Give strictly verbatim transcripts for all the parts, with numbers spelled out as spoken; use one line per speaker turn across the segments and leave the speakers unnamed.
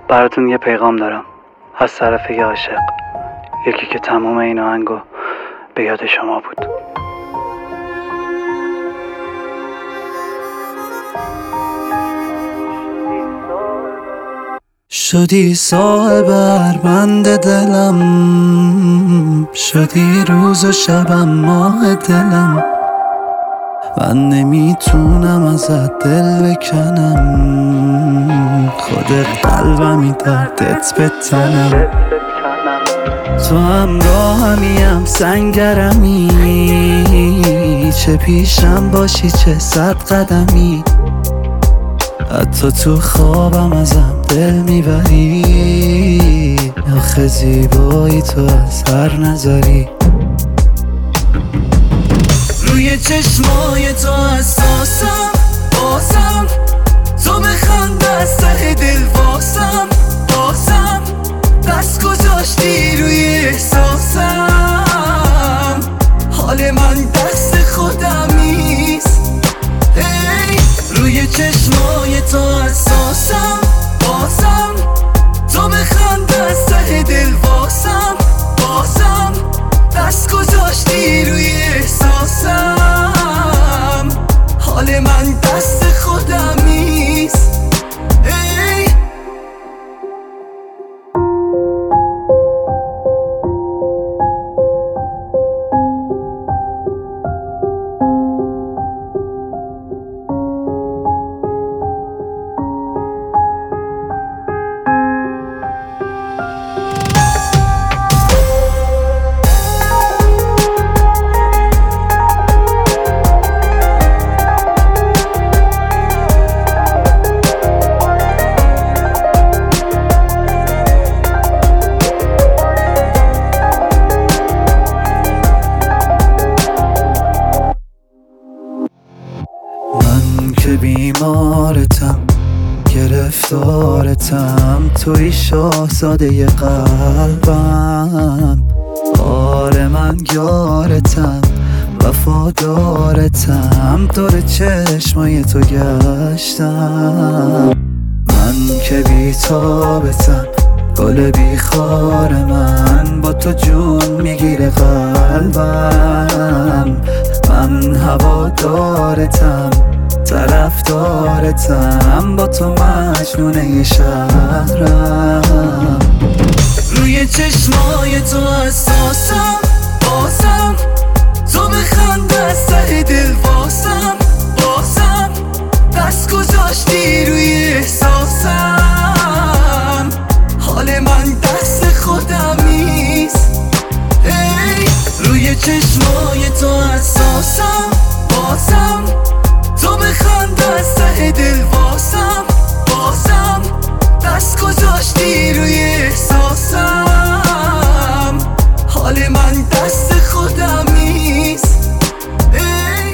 براتون یه پیغام دارم از طرف یه عاشق، یکی که تمام این آهنگو به یاد شما بود. شدی صاحب بند دلم، شدی روز و شبم ماه دلم، من نمیتونم ازت دل بکنم، خودت قلبمی دردت به تنم، تو همراهمیم سنگرمی، چه پیشم باشی چه صد قدمی، حتی تو خوابم ازم دل میبری، آخه زیبایی تو از هر نظری، روی چشمای تو حساسم، بازم تو بخند از ته دل واسم، بازم دست گذاشتی روی احساسم، حال من دست خودم نیست، ای روی چشمای تو حساسم، بازم تو بخند از ته دل واسم، بازم دست گذاشتی روی احساسم، حال من دست خودم نیست، ای من که بیمارتم گرفتارتم، توی شاهزاده قلبم، آره من یارتم وفادارتم، دور چشمای تو گشتم، من که بیتابتم گل بیخار من، با تو جون میگیره قلبم، من هوادارتم طرفدارتم، با تو مجنونه شهرم، روی چشمای تو حساسم، بازم تو بخند از ته دل واسم، بازم دست گذاشتی روی احساسم، حال من دست خودم نیست، ای روی چشمای تو حساسم، بازم تو بخند از ته دل واسم، بازم دست گذاشتی روی احساسم، حال من دست خودم نیست، ای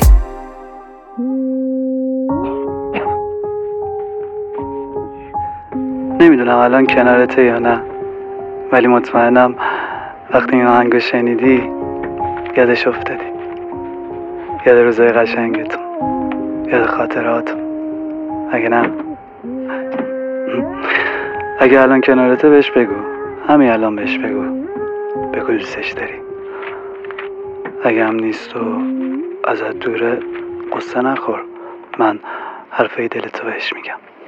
نمیدونم الان کنارته یا نه، ولی مطمئنم وقتی این آهنگو شنیدی یادش افتادی، یاد روزای قشنگتون، یاد خاطراتون. اگه نه اگه الان کنارته بهش بگو، همین الان بهش بگو بگو دوستش داری. اگه هم نیست و ازت دوره قصه نخور، من حرفای دلتو بهش میگم.